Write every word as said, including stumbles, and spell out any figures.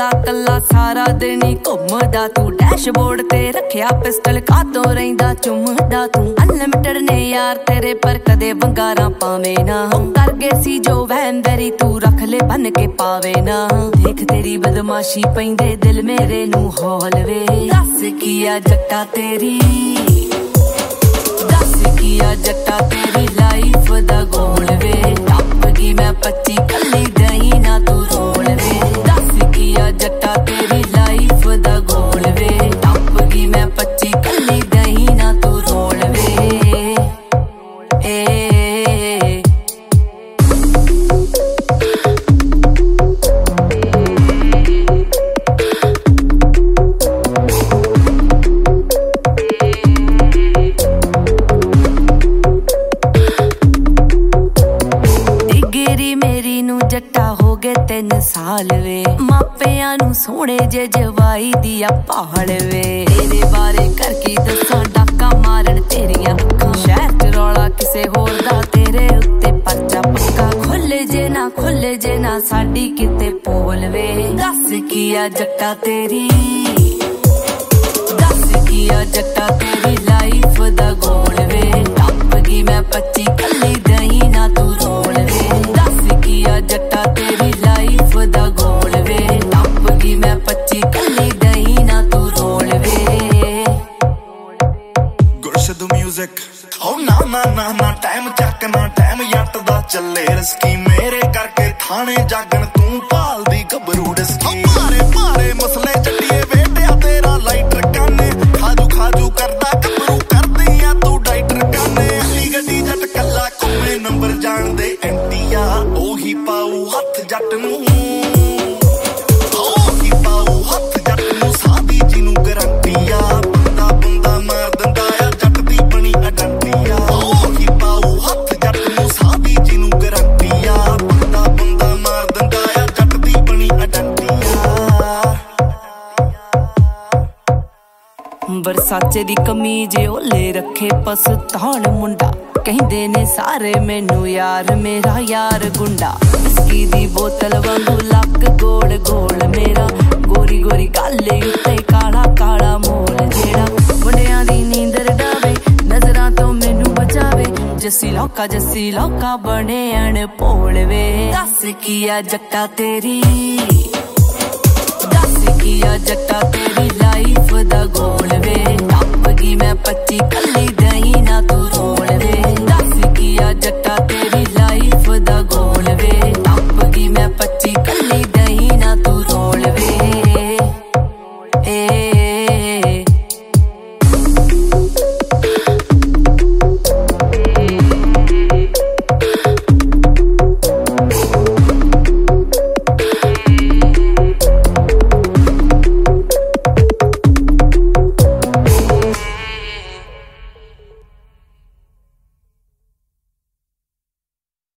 कला कला सारा दिन ही घुमदा तू डैशबोर्ड ते रखिया पिस्टल कातों रहिंदा चुमदा तू अनलिमिटेड ने यार तेरे पर कदे बंगारा पावे ना कर गए सी जो वैंदरी तू रख ले बन के पावे ना देख तेरी बदमाशी पैंदे दिल मेरे नू हौल वे दस किया जट्टा तेरी दस किया जट्टा तेरी लाइफ दा गोल वे टप गई मैं पच्ची कली दही ना तू रोल वे दस किया जट्टा तेरी लाइफ दा गोल वे टप गई मैं पच्ची कली दही ना तू रोल वे ए जट्टा हो गए तीन साल वे मापियां नू सोने जे जवाई दिया पहाड़ वे तेरे बारे करके दसा डाका मारन तेरियां अखां शहर च रौला किसे होर दा तेरे उत्ते परचा पक्का खुले जे ना खुले जे ना साडी किते पोल वे दस किया जट्टा तेरी दस किया जट्टा तेरी लाइफ दा गोल वे टप गई मैं पच्ची कली दही ना तू रोल वे दस किया जट्टा तेरी लाइफ दा गोल वे टप गई मैं पच्ची कली दही ना तू रोल वे गुरशद म्यूजिक ओ ना ना ना ना टाइम चक ना टाइम यट दा चले रस्की मेरे करके थाने जागण तू पाल दी गबरू डस्की मारे मारे मसले जट्टिए बेटिया तेरा लाइटर काने खाजू खाजू करदा गबरू कर दिया तू डाइटर काने अली गड्डी जट कल्ला कोमे नंबर जान दे एंटिया ओही पाऊ हथ जट नू ओही पाऊ हथ जट नू सादी जी नू गारंटिया बंदा बंदा मार दंदा आ जट दी बनी अडंटिया ओही पाऊ हथ जट नू सादी जी नू गारंटिया बंदा बंदा मार दंदा आ जट दी बनी अडंटिया बरसाचे दी कमीज ओले रखे पसतान मुंडा कहंदे ने सारे मैनू यार मेरा यार गुंडा विस्की दी बोतल वांगू लक गोल गोल मेरा गोरी गोरी गाले उत्ते काला काला मोल जेड़ा मुंडियां दी नींदर डावे नजरां तो मैनू बचावे जस्सी लौका जस्सी लौका बने अनभोल वे दस किया जट्टा तेरी दस किया जट्टा तेरी लाइफ दा गोल वे